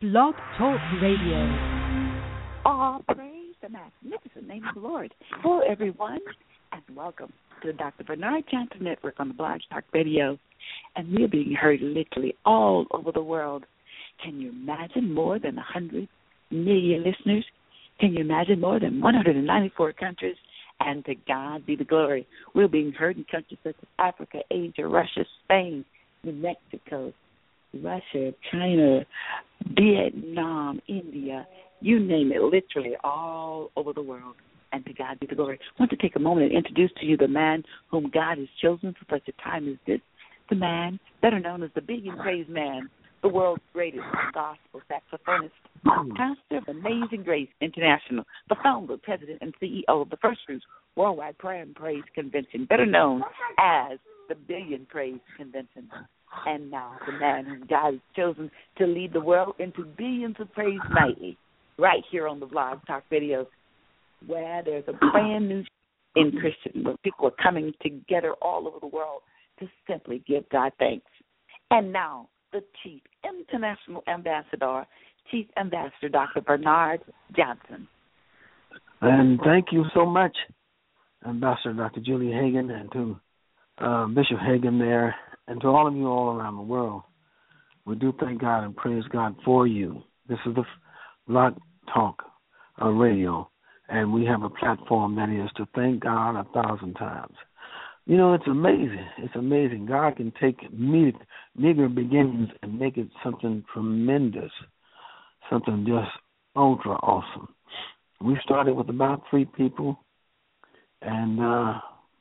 Blog Talk Radio. All praise the magnificent name of the Lord. Hello, everyone, and welcome to the Dr. Bernard Johnson Network on the Blog Talk Radio. And we're being heard literally all over the world. Can you imagine more than 100 million listeners? Can you imagine more than 194 countries? And to God be the glory. We're being heard in countries such as Africa, Asia, Russia, Spain, New Mexico, Russia, China, Vietnam, India, you name it, literally all over the world. And to God be the glory. I want to take a moment and introduce to you the man whom God has chosen for such a time as this. The man, better known as the Big and Praise Man, the world's greatest gospel saxophonist, pastor of Amazing Grace International, the founder, president, and CEO of the First Fruits Worldwide Prayer and Praise Convention, better known as the Billion Praise Convention. And now the man whom God has chosen to lead the world into billions of praise nightly, right here on the Blog Talk Videos, where there's a brand new in Christian, where people are coming together all over the world to simply give God thanks. And now the Chief International Ambassador, Chief Ambassador Dr. Bernard Johnson. And thank you so much, Ambassador Dr. Julie Hagan, and to Bishop Hagan there, and to all of you all around the world. We do thank God and praise God for you. This is the Blog Talk Radio, and we have a platform that is to thank God 1,000 times. You know, it's amazing. It's amazing. God can take meager beginnings and make it something tremendous, something just ultra awesome. We started with about 3 people, and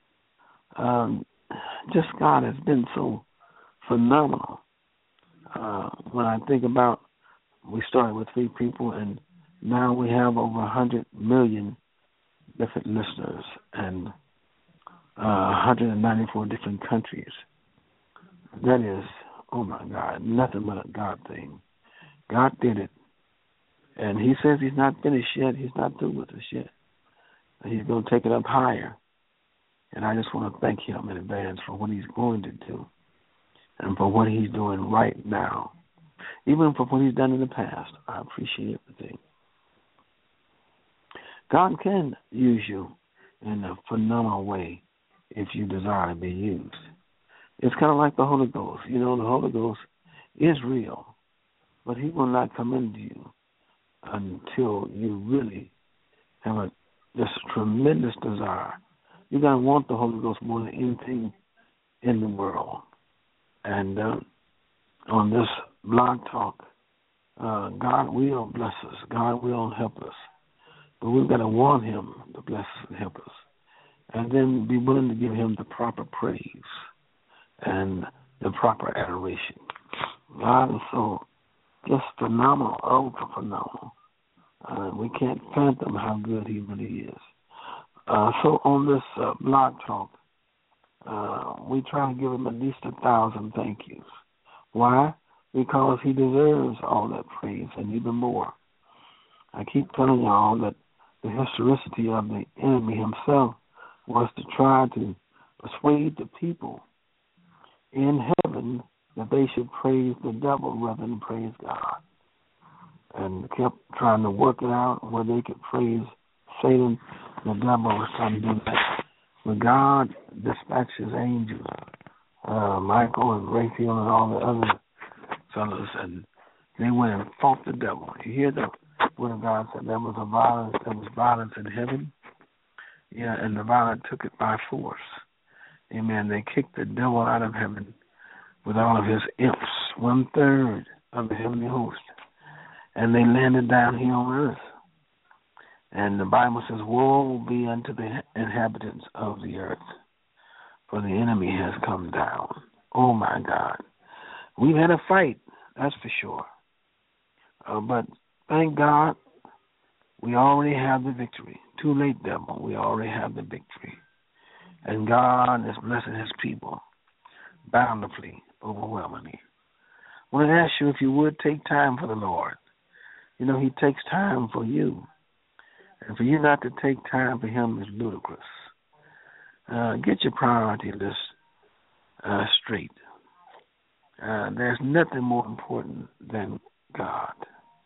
just God has been so phenomenal. When I think about, we started with 3 people, and now we have over 100 million different listeners and 194 different countries. That is, oh my God, nothing but a God thing. God did it. And he says he's not finished yet. He's not through with us yet. He's going to take it up higher. And I just want to thank him in advance for what he's going to do and for what he's doing right now. Even for what he's done in the past, I appreciate everything. God can use you in a phenomenal way if you desire to be used. It's kind of like the Holy Ghost. You know, the Holy Ghost is real, but he will not come into you until you really have this tremendous desire. You got to want the Holy Ghost more than anything in the world. And on this Blog Talk, God will bless us. God will help us. But we've got to want him to bless us and help us. And then be willing to give him the proper praise and the proper adoration. God is so just phenomenal, ultra phenomenal. We can't fathom how good he really is. So on this Blog Talk, we try to give him at least 1,000 thank yous. Why? Because he deserves all that praise and even more. I keep telling y'all that the historicity of the enemy himself was to try to persuade the people in heaven that they should praise the devil rather than praise God. And kept trying to work it out where they could praise Satan. The devil was trying to do that. But God dispatched his angels, Michael and Raphael and all the other fellows, and they went and fought the devil. You hear the word of God said there was violence in heaven. Yeah, and the violence took it by force. Amen. They kicked the devil out of heaven with all of his imps, 1/3 of the heavenly host. And they landed down here on earth. And the Bible says, woe be unto the inhabitants of the earth, for the enemy has come down. Oh, my God. We've had a fight, that's for sure. But thank God, we already have the victory. Too late, devil. We already have the victory. And God is blessing his people bountifully, overwhelmingly. I want to ask you if you would take time for the Lord. You know, he takes time for you. And for you not to take time for him is ludicrous. Get your priority list straight. There's nothing more important than God.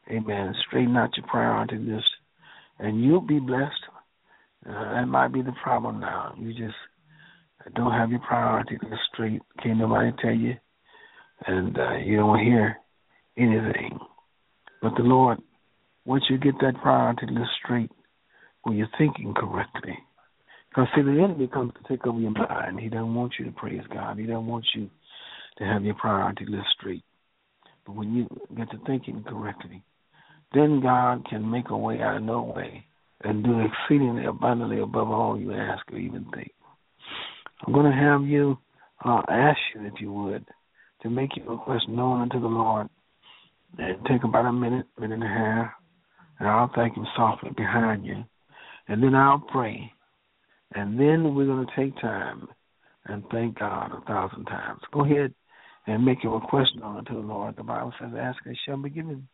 Amen. Straighten out your priority list, and you'll be blessed. That might be the problem now. You just don't have your priority list straight. Can't nobody tell you, and you don't hear anything. But the Lord, once you get that priority list straight, when you're thinking correctly, because see, the enemy comes to take over your mind. He doesn't want you to praise God. He doesn't want you to have your priority list straight. But when you get to thinking correctly, then God can make a way out of no way and do exceedingly abundantly above all you ask or even think. I'm going to have you ask you, if you would, to make your request known unto the Lord. And take about a minute, minute and a half, and I'll thank Him softly behind you. And then I'll pray. And then we're going to take time and thank God 1,000 times. Go ahead and make your request known unto the Lord. The Bible says, ask and it shall be given.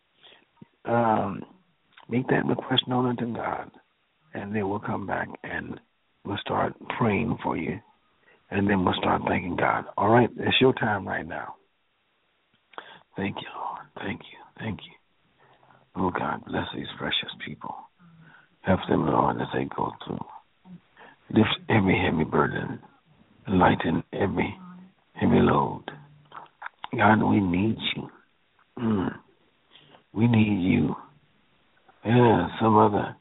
Make that request known unto God, and then we'll come back and we'll start praying for you, and then we'll start thanking God. All right? It's your time right now. Thank you, Lord. Thank you. Thank you. Oh, God, bless these precious people. Help them, Lord, as they go through. Lift every heavy burden. Lighten every heavy load. God, we need you. We need you. Yeah, some other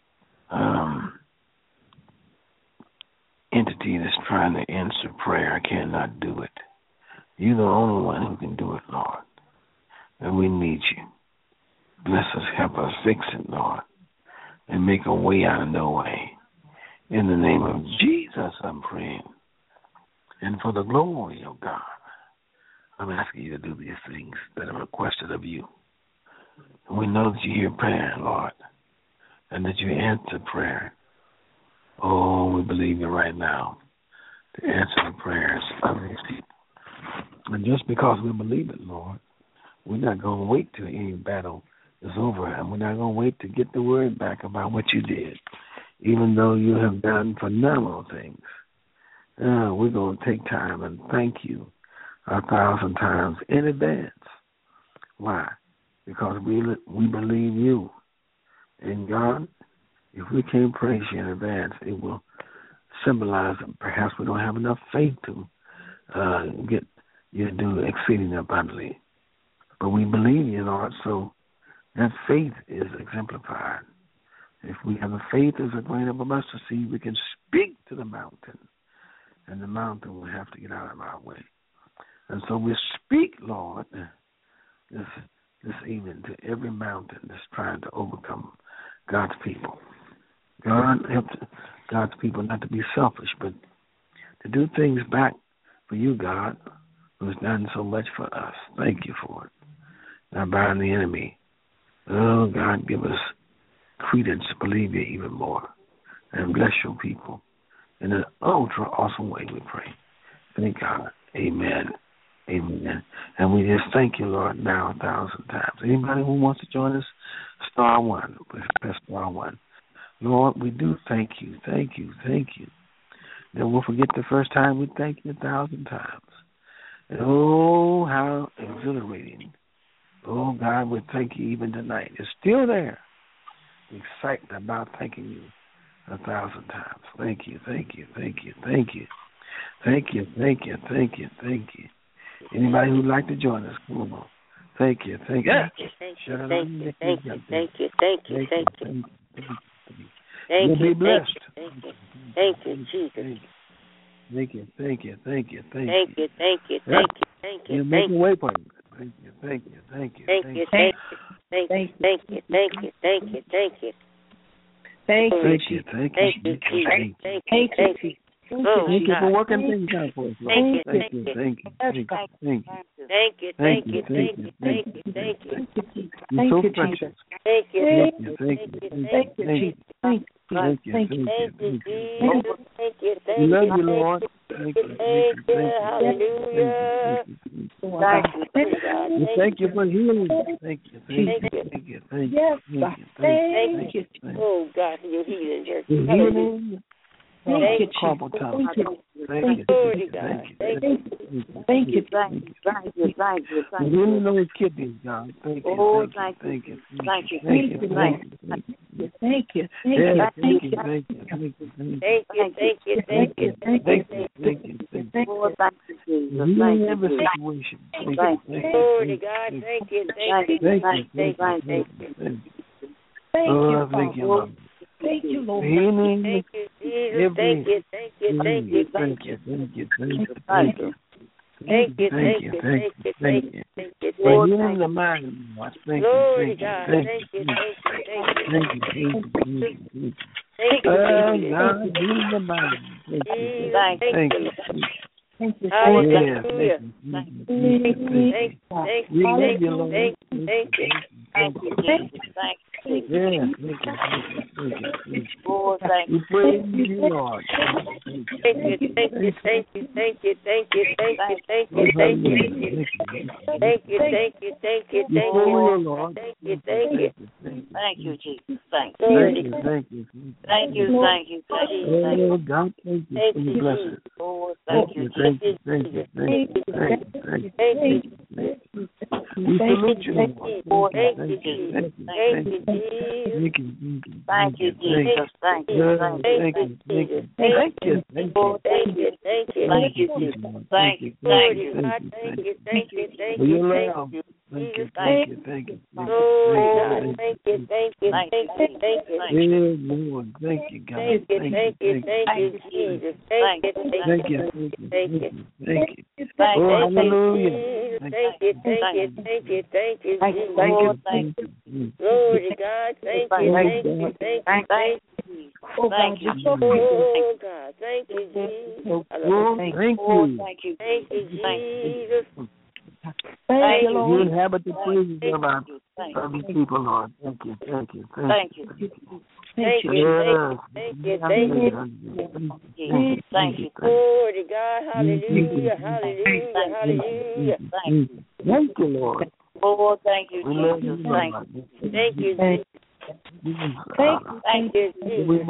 entity that's trying to answer prayer cannot do it. You're the only one who can do it, Lord. And we need you. Bless us, help us, fix it, Lord, and make a way out of no way. In the name of Jesus, I'm praying. And for the glory of God, I'm asking you to do these things that are requested of you. And we know that you hear prayer, Lord, and that you answer prayer. Oh, we believe you right now to answer the prayers of these people. And just because we believe it, Lord, we're not going to wait till any battle is over, and we're not going to wait to get the word back about what you did, even though you have done phenomenal things. We're going to take time and thank you 1,000 times in advance. Why? Because we believe you. And God, if we can't praise you in advance, it will symbolize that perhaps we don't have enough faith to get you to do exceeding abundantly. But we believe you, Lord, so that faith is exemplified. If we have a faith as a grain of a mustard seed, we can speak to the mountain, and the mountain will have to get out of our way. And so we speak, Lord, this evening to every mountain that's trying to overcome God's people. God help God's people not to be selfish, but to do things back for you, God, who's done so much for us. Thank you for it. Now bind the enemy. Oh, God, give us credence to believe you even more. And bless your people. In an ultra awesome way we pray. Thank God. Amen. Amen. And we just thank you, Lord, now 1,000 times. Anybody who wants to join us, star one. Press star one. Lord, we do thank you. Thank you. Thank you. Then we'll forget the first time we thank you 1,000 times. And oh, how exhilarating. Oh, God, we thank you even tonight. It's still there. The excitement about thanking you 1,000 times. Thank you, thank you, thank you, thank you. Thank you, thank you, thank you, thank you. Anybody who'd like to join us, come on. Thank you, thank you. Thank you, thank you, thank you, thank you, thank you, thank you, thank you. Thank you, blessed. Thank you, Jesus. Thank you, thank you, thank you, thank you. Thank you, thank you, thank you, thank you. You're making way for you. Thank you, thank you, thank you. Thank you, thank you, thank you, thank you, thank you, thank you, thank you. Thank you, thank you, thank you, Jesus. Thank you, thank you. Thank you for working things out for us. Thank you, thank you, thank you, thank you, thank you, thank you, thank you, thank you, thank you. You're so precious. Thank you, thank you, thank you, thank you, Jesus. Thank you, thank you, Jesus. Thank you, thank we you. love you, Lord. Thank you, thank you, hallelujah. Thank you for healing. Thank you, thank you, thank you, thank you, thank you. Oh God, for your healing, healing. carpal tunnel. Thank you. Thank you. Healing those kidneys, God. Thank you. Thank you. Thank you. Thank you. Thank you. Healing every situation. Glory to God. Thank you. Oh, thank you, Lord. Thank you, Lord. Healing. Thank you, Jesus. Thank you. Thank you. Thank you, For healing the mind, Lord. Thank you. Glory to God. Thank you. God, healing the mind. Thank you. Thank you. Hallelujah. Thank you. We praise you, Lord. Thank you. Thank you, Jesus. Thank you. Oh, God, thank you for your blessings. Thank you. We salute you, Lord. Thank you. Glory to God. Thank you. Thank you. Oh, God. Thank you, Jesus. Thank you, Jesus. Thank you, You inhabit the praises of these people, Lord. Thank you. Thank you. Glory to God. Hallelujah. Thank you, Lord. Oh, thank you, Jesus. Thank you, Jesus. Thank you, Jesus.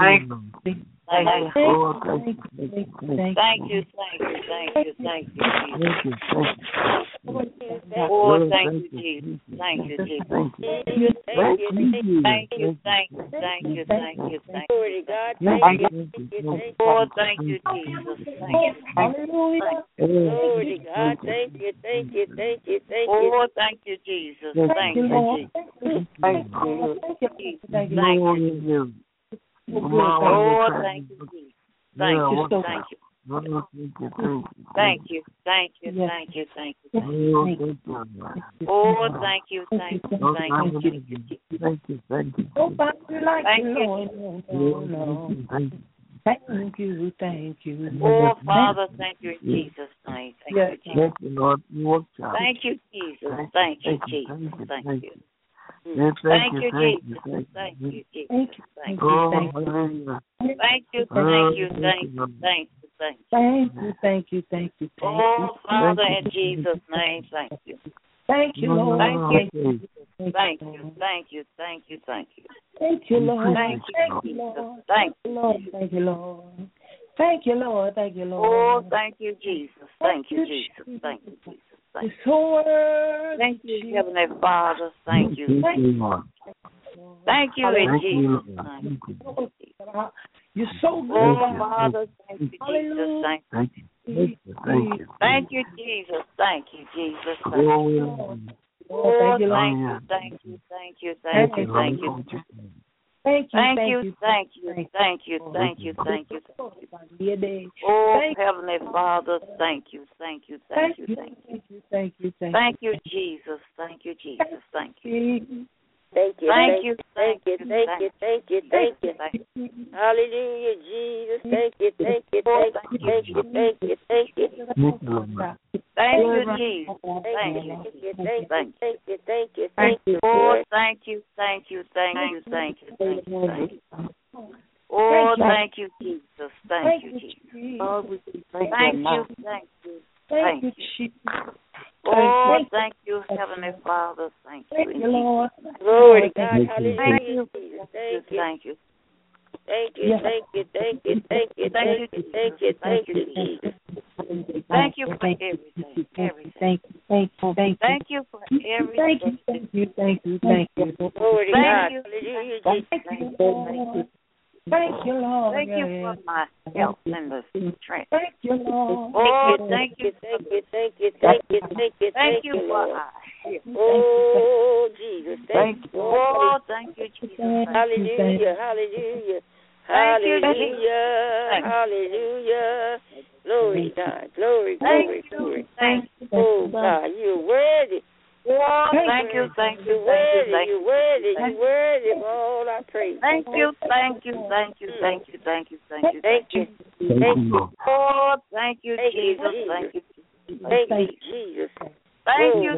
Oh, Father, thank you in Jesus' name. Thank you, Lord. Thank you, Jesus. Thank you, Jesus. Thank you. Thank you, Jesus. Thank you, Jesus. Thank you. Oh, Father, in Jesus' name, thank you. Thank you, Lord. Thank you, Lord. Oh, thank you, Jesus. Thank you, Jesus. Thank you, Heavenly Father. Thank you. Thank you in Jesus' name. You're so good. Oh, Father, thank you, Jesus. Thank you. Thank you, Jesus. Thank you, Jesus. Oh, thank you. Oh, Heavenly Father, thank you. Thank you, Jesus. Thank you. Hallelujah, Jesus. Thank you. Thank you, Jesus. Thank you. Oh, thank you. Oh, thank you, Jesus. Thank you, Jesus. Thank you. Oh, thank you, Heavenly Father. Thank you, Lord. Glory to God. Hallelujah. Thank you. Thank you, thank you, thank you, thank you, thank you, thank you, thank you, Jesus. Thank you for everything. Thank you for everything. Thank you, Thank you. Glory to God. Thank you, Lord. Thank you for my health and the strength. Thank you, Lord. Oh, thank you, thank you, thank you for Lord. our health. Oh, Jesus, thank you. Oh, thank you, Jesus. Hallelujah, hallelujah. Hallelujah, hallelujah. Glory, God. Glory, glory, glory. Oh, God, you're worthy. Oh, thank you. You're worthy of all our praise. Thank you. Thank you. Oh, thank you, Jesus. Thank you, Jesus. Thank you.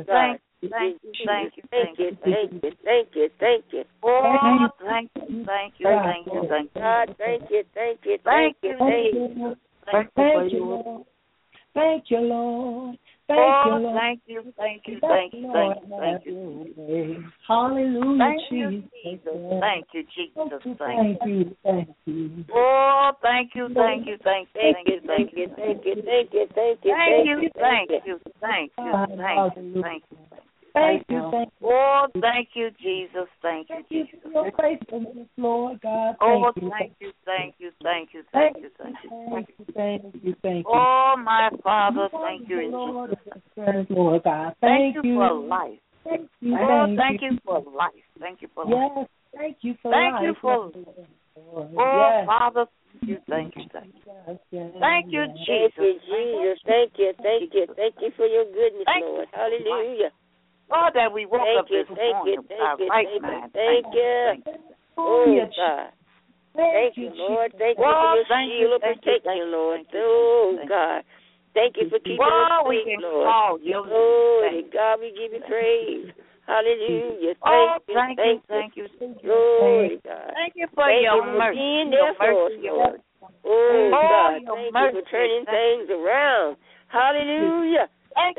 Oh, thank you. God, thank you. Thank you, Lord. Thank you, Lord. Thank you. Hallelujah, Jesus. Thank you, Jesus. Thank you. Oh, thank you. Thank you. Oh, thank you, Jesus. Thank you, Jesus. Your faithfulness, Lord God. Oh, thank you. Oh, my Father, thank you, Lord, Jesus. Lord God. Thank you for life. Thank you. Thank you for life. Thank you for life. Yes, thank you for life. Thank you for Oh, yes. Father, thank you. Yes. Thank you, Jesus. Thank you for your goodness, Lord. Hallelujah. Oh, that we woke up this morning with our right mind. Thank you. Oh, God. Thank you, Lord. Thank you for your shield of protection, Lord. Oh, God. Thank you for keeping us safe, Lord. Oh, God, we give you praise. Hallelujah. Thank you. Glory, God. Thank you for your mercy. Being there for us, Lord. Oh, God. Thank you for turning things around. Hallelujah. Thank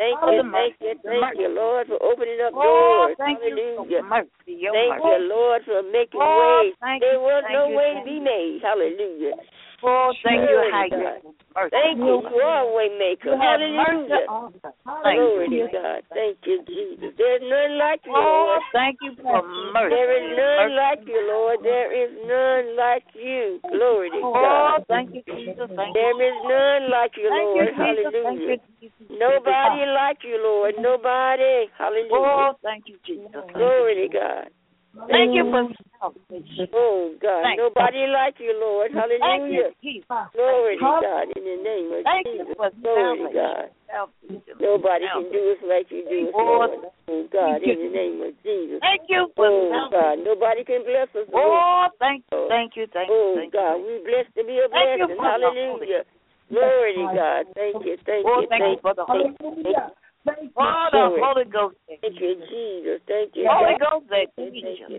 you, Lord, for opening up doors. Hallelujah. Thank you, Lord, for making ways. There was no way to be made. Hallelujah. Oh, thank you, Thank you. You are a way maker. Hallelujah. Glory to God. Thank you, Jesus. There's none like you, Lord. Thank you for mercy. There is none like you, Lord. There is none like you. Glory to God. Thank you, Jesus. There is none like you, Lord. Hallelujah. Nobody like you, Lord. Nobody. Hallelujah. Oh, thank you, Jesus. Glory to God. Thank you for salvation. Oh, God. Nobody like you, Lord. Hallelujah. Glory to God in the name of Jesus. Glory to God. Nobody can do us like you do us, Lord. Oh, God, in the name of Jesus. Thank you for salvation. God, nobody can bless us. Oh, thank you. Oh, God, we blessed to be a blessing. Hallelujah. Glory to God. Thank you. Thank you for the Holy Ghost. Oh, the Holy Ghost. Thank you, Jesus. Thank you. Holy Ghost, thank you.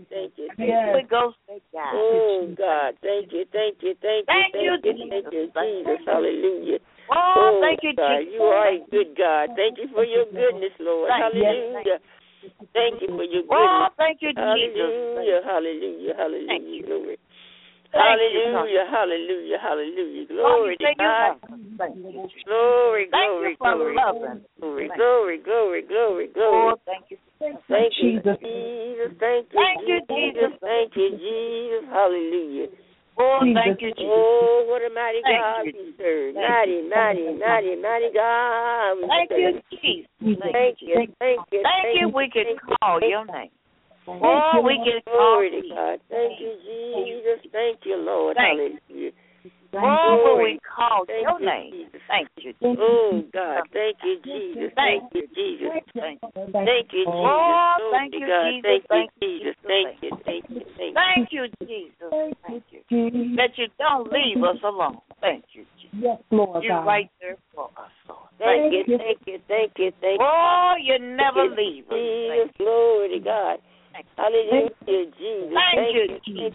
Holy Ghost, oh, God. Thank you, Jesus. Hallelujah. Oh, thank you, God. Jesus. You are a good God. Thank you for your goodness, Lord. Hallelujah. Thank you for your goodness. Oh, thank you, Jesus. Hallelujah. Glory. Hallelujah. Glory to God. Glory. Glory. Oh, thank you. Thank you, Jesus. Thank you, Jesus. Hallelujah. Oh, thank you, Jesus. Oh, what a mighty God we serve. Mighty God. Thank you, Jesus. Thank you. We can call your name. Oh, we can call to God. Thank you, Jesus. Thank you, Lord. Hallelujah. Oh, we call your name. Thank you, Jesus. Oh, God. Thank you, Jesus. Thank you, Jesus. Thank you, Jesus. Oh, thank you, Jesus. Thank you, Jesus. Thank you, Jesus. Thank you. That you don't leave us alone. Thank you, Jesus. Yes, Lord. You're right there for us, Lord. Thank you. Oh, you never leave us. Jesus, glory to God. Hallelujah, Jesus. Thank you.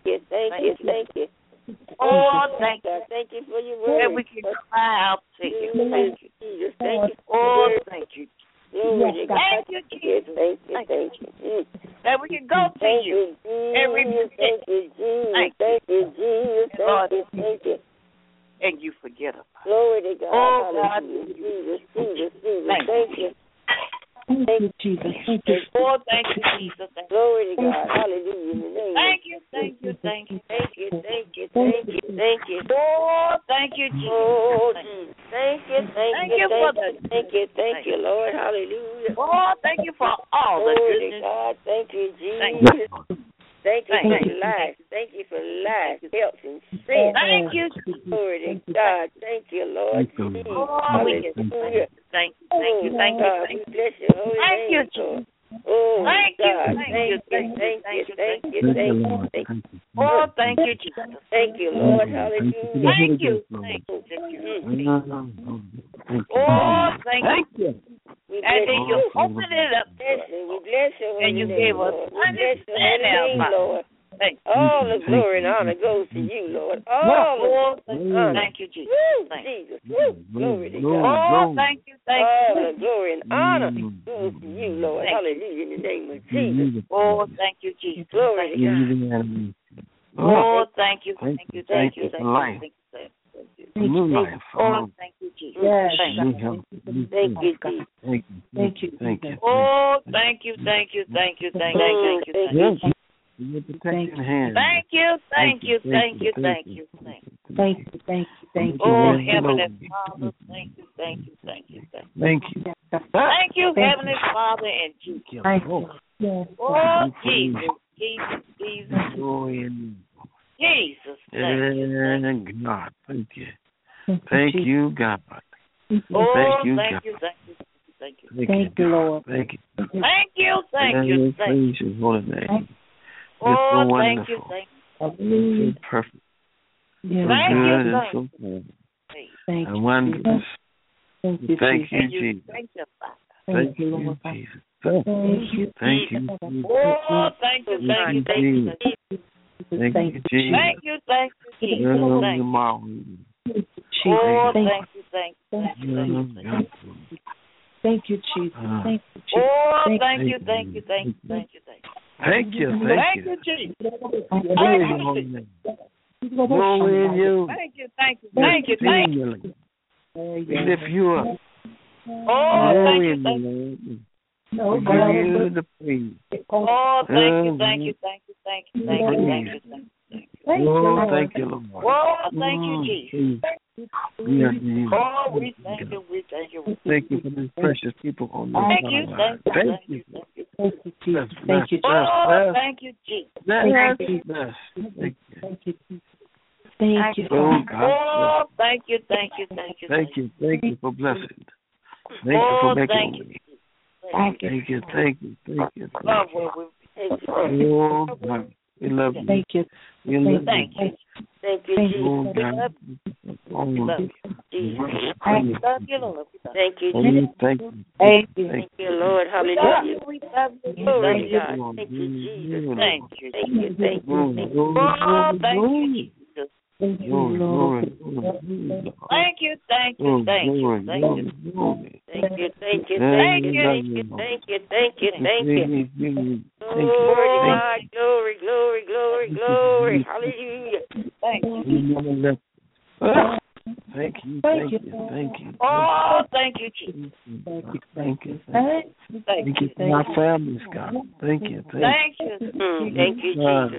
Oh, thank you. Thank you for your word. That we can cry out to you. Thank you, Jesus. Thank you. Oh, thank you. Glory to God. Thank you, Jesus. Thank you. that we can go to you every minute. Thank you, Jesus. Thank you, Jesus. Thank you. And you forget about it. Glory to God. Oh, God. Jesus. Thank you. Thank you, Jesus. Thank you. Oh, thank you, Jesus. Glory to God. Hallelujah. Thank you. Oh, thank you, Jesus. Thank you. Oh, Jesus. Thank you. Thank you, Lord. Hallelujah. Oh, thank you for all the goodness. God. Thank you, Jesus. Thank you for life. Thank you for life, health, and strength. Thank you. Glory to God. Thank you, Lord. Hallelujah. Thank you. God, we bless your holy name, Lord. Oh, thank God. you. Thank you. Oh, thank you, Jesus. Thank you, Lord. Hallelujah. Thank you. Oh, thank you. And then you open it up. We bless your holy and you name, gave us Lord. We bless your holy name, Lord. All the glory and honor goes to you, Lord. All the honor. Thank you, Jesus. Jesus. Glory to God. Oh, thank you. All the glory and honor goes to you, Lord. Hallelujah, in the name of Jesus. Oh, thank you, Jesus. Glory to God. Oh, thank you. New life. Oh, thank you, Jesus. Yes. Thank you, Jesus. Thank you. Oh, thank you. Thank you. Your protecting hand. Thank you. Oh, Heavenly Father, thank you. Thank you. Thank you, Heavenly Father, and Jesus. Oh, Jesus. Jesus, thank you. God, thank you. Thank you, God. Oh, thank you, thank God. you. Thank you, Lord. Thank you. Thank you. Praise your holy name. Oh, so thank you. So perfect. Yes. So Thank good you. and so good. Thank And you. wonderful. Thank you, Thank you, And you Jesus. thank you, Father. Thank you, Lord. Jesus. Thank you. Thank you. Oh, thank you. Thank you, Jesus. Thank you. Tomorrow. Oh, Thank thank you. Thank you, Jesus. Thank you, Jesus. Oh, Thank thank you. Thank you, Thank you, Jesus. Praise your holy name. Glory in you. Thank you. We lift you up. Oh, Glory in thank you, you. Lord. We give you the praise. Oh, thank you. Thank you. Oh, thank you, Lord. Oh, thank you, Jesus. Oh, we thank you. Thank you for these precious people on this Thank you. line. Thank you. Thank you, Jesus. Thank you, Oh, thank you, Jesus. Thank you. Thank you, Jesus. Thank you. Oh, God. Oh, thank you. Thank you for blessing. Thank you for making a way. Thank you. Oh, God. We love you. Thank you. We love you. Thank you. Thank you, Jesus. Oh, God. Thank you, Lord. Thank you, Thank Jesus. you. Thank you, Lord. Hallelujah. Glory to God. Lord. Thank you, Jesus. Thank you. Thank you. Oh, thank you, Jesus. Thank you, Lord. Thank you. Thank you. Glory to God. Glory. Hallelujah. Thank you. Thank you. Oh, thank you, Jesus. Thank you for my families, God. Thank you. Thank you. Thank you, Jesus.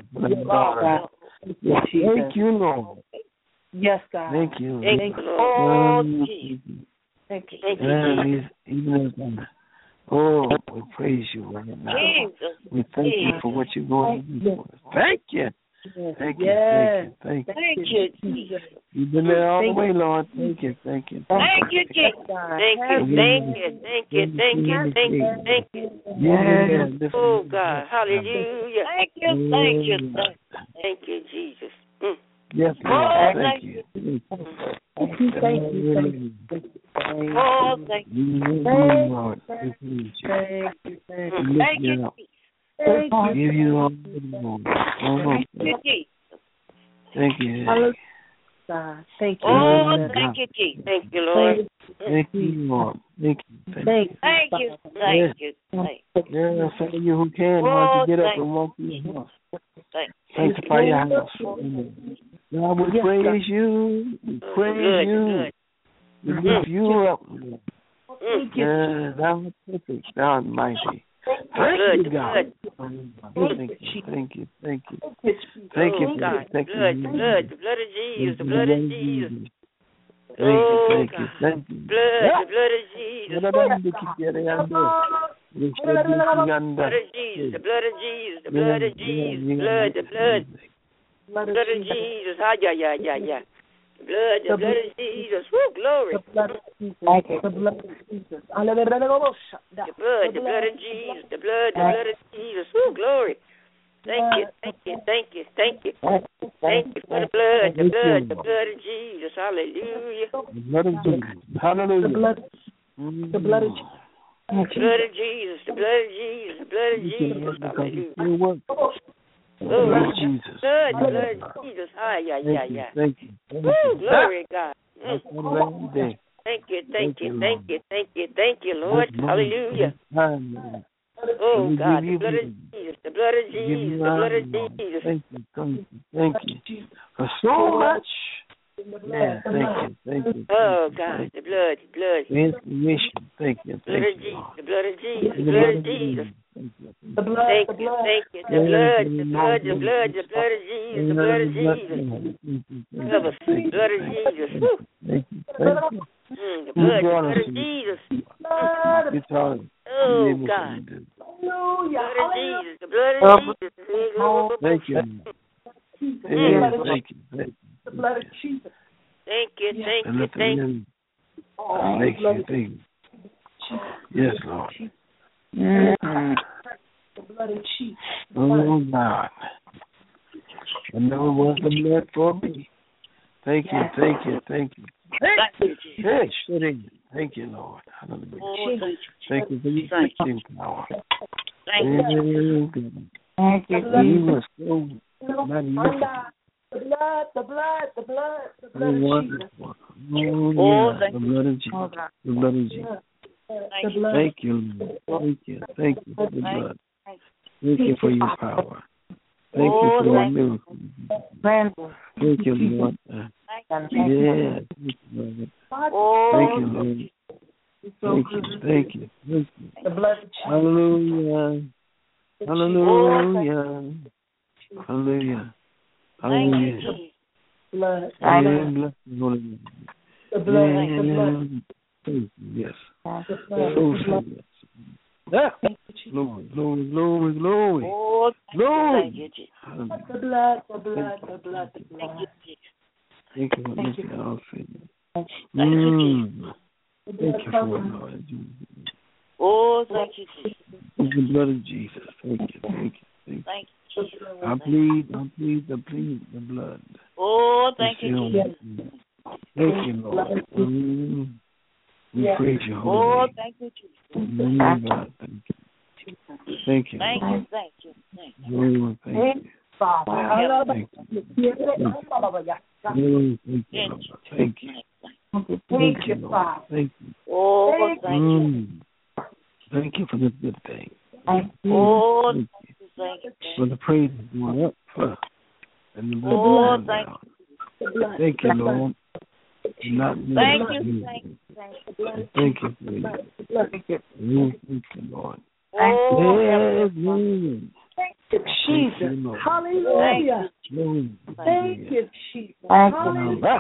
Thank you, Lord. Yes, God. Thank you. Thank you, Lord. Oh, Jesus. Thank you. Thank you, Jesus. We praise you right now. Jesus. We thank you for what you're going to do for us. Thank you. Thank you. Thank you, Jesus. You've been there all the way, Lord. Thank you. Thank you, Jesus. Thank you. Yeah. Oh, God. Hallelujah. Thank you. Thank you, Jesus. Yes, Lord. Thank you. Thank you. Oh, thank you. Lord. Thank you. Give you all the glory. Thank you, Jesus. Thank you. God. Thank you. Oh, thank you, Jesus. Thank you, Lord. Thank you, Lord. Thank you. Thank you. Thank you. There are some of you who can once you get up and walk through the house. Sanctify your house. God, we praise you. We praise you. We lift you up. Thou art perfect. Thou art mighty. Thank you, God. Thank you. Thank you. Thank you. Thank you, God. Thank you. The blood of Jesus. The blood of Jesus. Thank you. Thank you. The blood of Jesus. The blood of Jesus. The blood of Jesus. The blood of Jesus. The blood of Jesus. Yeah. The blood of Jesus. Woo, glory. The blood of Jesus. The blood of Jesus. The blood of Jesus. The blood of Jesus. Woo, glory. Thank you for the blood of Jesus. Hallelujah. The blood of Jesus. Hallelujah. The blood of Jesus. The blood of Jesus. The blood of Jesus. The blood of Jesus. Hallelujah. Blood of Jesus. Hi, yeah. Thank you. Woo, glory, God. Thank you, Lord. Hallelujah. Oh, God, the blood of Jesus. The blood of Jesus. The blood of Jesus. Thank you. For so much. Yeah, thank you. Oh, God, the blood. Inspiration. Thank you. The blood of Jesus. The blood of Jesus. The blood. Thank you. The blood of Jesus. The blood of Jesus. Cover us. The blood of Jesus. Thank you. The blood of Jesus. Oh, God. The blood of Jesus. Thank you. Thank you. The blood of Jesus. Thank you. Yes, Lord. The blood of Jesus. Oh, God. I know it was the blood for me. Thank you. Hey, shut in. Thank you, Lord. Hallelujah. Thank you for your teaching power. Thank you. Thank you. You were so magnificent. The blood of Jesus. Wonderful. Oh, yeah. The blood of Jesus. The blood of Jesus. Thank you, Lord. Thank you for the blood. Thank you for your power. Thank you for your miracle. Thank you, Lord. Thank you, Lord. Thank you. The blood of Jesus. Hallelujah. Blood. The blood. Yes. So serious. Glory. Oh, thank you, Jesus. The blood. Thank you for lifting our sin. Thank you, Jesus. Thank you for it, Lord. Oh, thank you, Jesus. The blood of Jesus. Thank you. Thank you, Jesus. I plead the blood. Oh, thank you, Jesus. Thank you, Lord. We praise you, holy Oh, name. thank you, Jesus. God, thank you. Thank you. Thank you. Father. Thank you. Thank you, Father. Thank you. Oh, thank you. Thank you for this good thing. Oh, thank you. For the praise is going up and the oh, blood down. Thank you, Lord. Not me. Thank you. Thank you for you. Thank you, Lord. Oh, thank you, Jesus. Hallelujah. Thank you, Jesus. Hallelujah.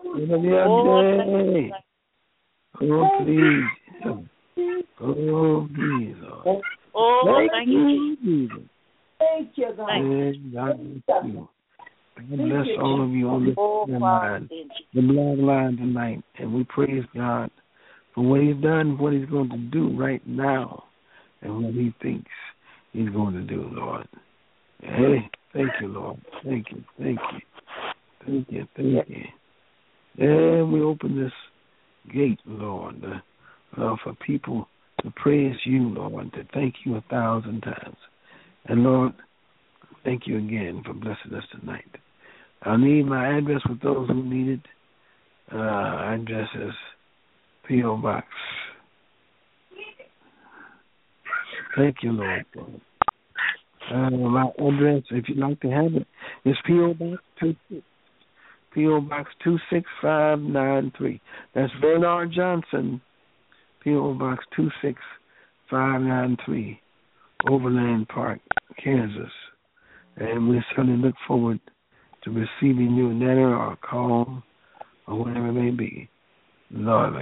Oh, please. Oh, please, Lord. Oh, thank you, Jesus. Thank you, God. God bless all of you on this line, the blog line tonight. And we praise God for what he's done, what he's going to do right now, and what he thinks he's going to do, Lord. Hey, thank you, Lord. Thank you. And we open this gate, Lord, for people to praise you, Lord, to thank you 1,000 times. And, Lord, thank you again for blessing us tonight. I'll need my address for those who need it. Address is P.O. Box. Thank you, Lord. My address, if you'd like to have it, is P.O. Box 26593. That's Bernard Johnson, P.O. Box 26593, Overland Park, Kansas. And we certainly look forward to receiving you in letter or a call or whatever it may be. Lord,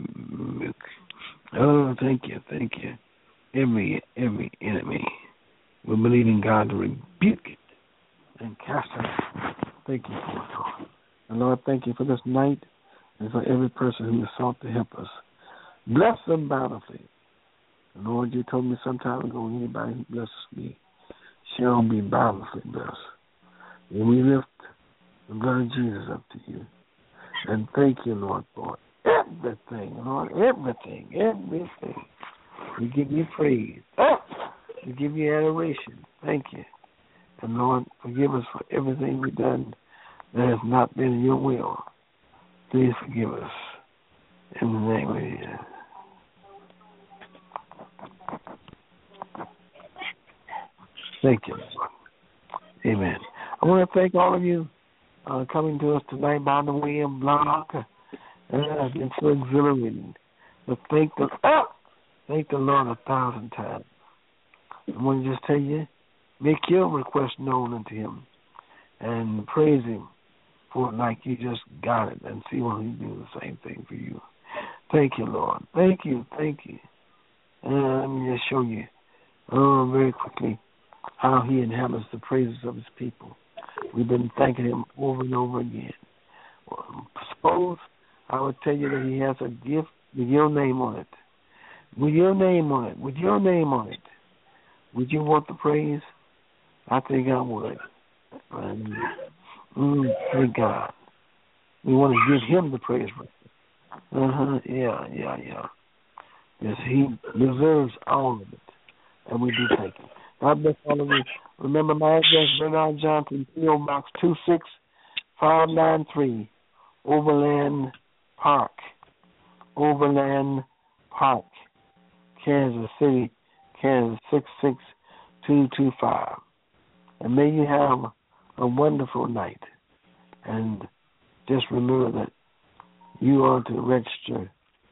oh, thank you. Every enemy, we believe in God to rebuke it and cast it. Thank you for it, Lord. And Lord, thank you for this night and for every person who has sought to help us. Bless them bountifully. And Lord, you told me some time ago, anybody who blesses me shall be bountifully blessed. And we lift the blood of Jesus up to you. And thank you, Lord, for everything, Lord, everything. We give you praise. We give you adoration. Thank you. And Lord, forgive us for everything we've done that has not been in your will. Please forgive us. In the name of Jesus. Thank you, Lord. Amen. I want to thank all of you coming to us tonight by the way of blog. It's been so exhilarating. But thank the Lord 1,000 times. I want to just tell you, make your request known unto him and praise him for it like you just got it, and see when he do the same thing for you. Thank you, Lord. Thank you. Let me just show you very quickly how he inhabits the praises of his people. We've been thanking him over and over again. Well, suppose I would tell you that he has a gift with your name on it. With your name on it. Would you want the praise? I think I would. Thank God. We want to give him the praise. Yeah. Yes, he deserves all of it. And we do thank him. God bless all of you. Remember my address, Bernard Johnson, P.O. Box 26593, Overland Park, Kansas City, Kansas 66225. And may you have a wonderful night. And just remember that you are to register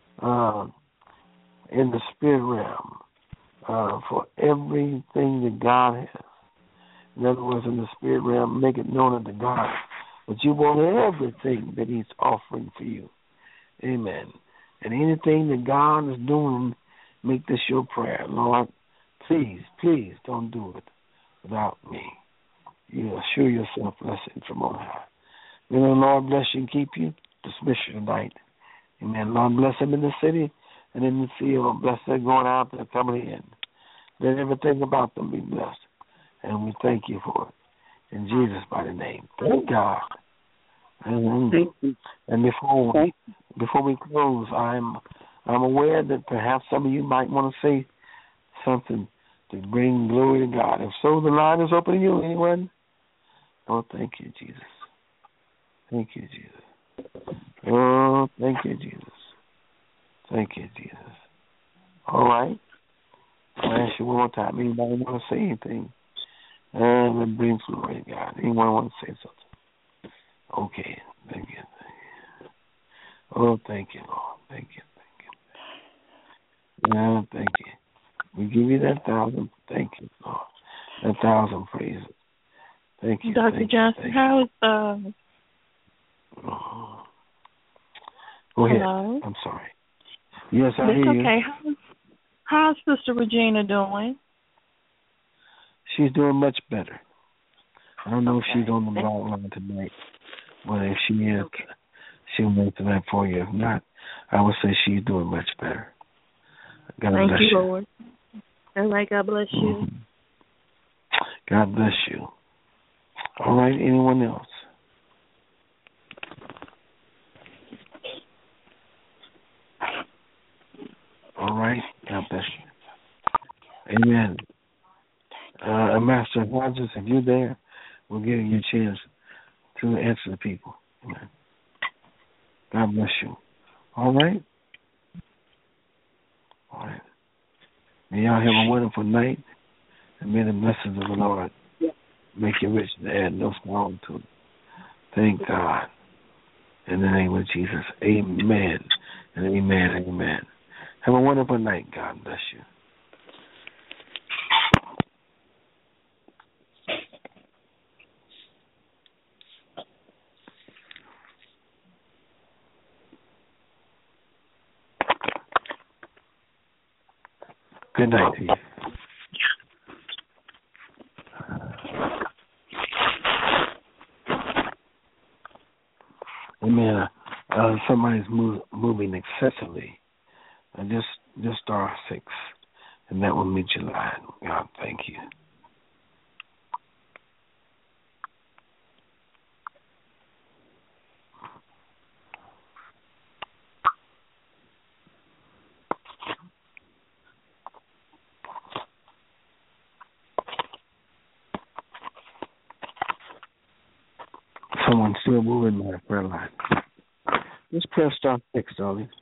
in the spirit realm for everything that God has. In other words, in the spirit realm, make it known unto God that you want everything that he's offering for you. Amen. And anything that God is doing, make this your prayer. Lord, please don't do it without me. You assure yourself blessing from on high. May the Lord bless you and keep you. Dismiss you tonight. Amen. Lord, bless them in the city and in the field. Bless them going out and coming in. Let everything about them be blessed. And we thank you for it. In Jesus' mighty name. Thank God. And before we close, I'm aware that perhaps some of you might want to say something to bring glory to God. If so, the line is open to you. Anyone? Oh, thank you, Jesus. Thank you, Jesus. Oh, thank you, Jesus. Thank you, Jesus. All right. I'll ask you one more time. Anybody want to say anything? And it brings glory to God. Anyone want to say something? Okay. Thank you. Oh, thank you, Lord. Thank you. Thank you. We give you that 1,000. Thank you, Lord. 1,000 praises. Thank you. Dr. Johnson, how is Go ahead. Hello? I'm sorry. Yes, I hear you. Okay. How's Sister Regina doing? She's doing much better. I don't know if she's on the line tonight, but if she is, she'll make that for you. If not, I would say she's doing much better. God Thank bless you, Lord. All right, God bless you. Mm-hmm. God bless you. All right, anyone else? All right, God bless you. Amen. Master Hodges, if you're there, we'll give you a chance to answer the people. Amen. God bless you. All right? All right. May y'all have a wonderful night, and may the blessings of the Lord make you rich and add no sorrow to it. Thank God. In the name of Jesus. Amen. And amen. Amen. Have a wonderful night. God bless you. Good night to you. Amen. Somebody's moving excessively. Just star 6, and that will meet your line. God, thank you. Someone's still moving my prayer line. Just press star 6, darling.